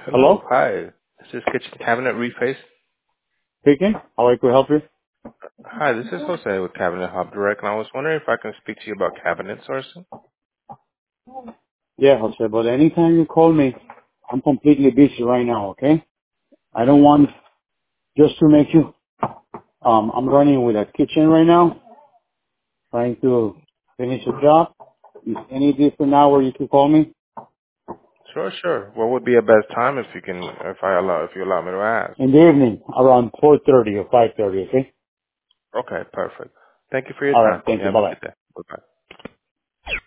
Hello? Hello. Hi. This is Kitchen Cabinet Reface. Speaking. How I could help you? Hi, this is Jose with Cabinet Hub Direct, and I was wondering if I can speak to you about cabinet sourcing. Yeah, Jose, but anytime you call me, I'm completely busy right now, okay? I don't want just to make you, I'm running with a kitchen right now, trying to finish a job. If any different hour you could call me, Sure, sure. What would be a best time if you allow me to ask? in the evening, around 4:30 or 5:30, okay? Okay, perfect. Thank you for your Alright, time. thank You you, have a bye-bye. good day. Bye bye.